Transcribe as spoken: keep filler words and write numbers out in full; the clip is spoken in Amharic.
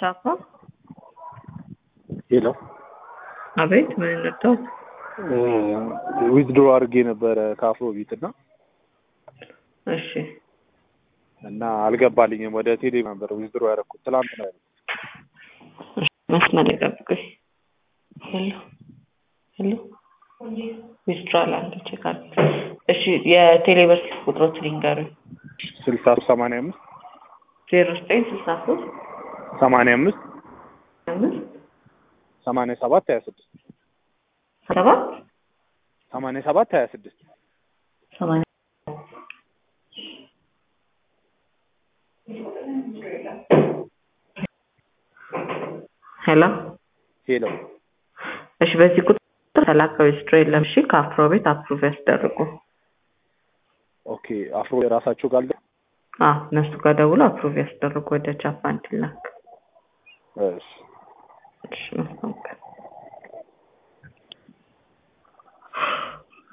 ቻፓ ሄሎ አቤት ምን ነው ዊዝድሮ አድርጌ ነበር ካፍሮ ቢትና እሺ እና አልገባልኝም ወደ ቴሌ ነበር ዊዝድሮ ያደረኩት ትላንት ነው መስመር ይጠብቁኝ ሄሎ ሄሎ ዊዝድሮ አላንተ ቼክ አድርግ እሺ የቴሌ ብር ቁጥሮች ሊንገሩኝ ስልሳ ሰማንያ አምስት ዜሮ ዘጠኝ ስልሳ ሶስት ሰማንያ አምስት አምስት ሰማንያ ሰባት ሀያ ስድስት ሰባት ሰማንያ ሰባት ሀያ ስድስት ሰማንያ ሄሎ ሄሎ እሺ በዚህ ቁጥር ተላከው ዊዝድሮ የለም እሺ ካፍሮ ቤት አፕሩቭ ያስደርጉ ኦኬ አፍሮ የራሳቸው ጋር አዎ እነሱ ጋር ደውሎ አፕሩቭ ያስደርጉ ወደ ጃፓን ትላክ እሺ እሺ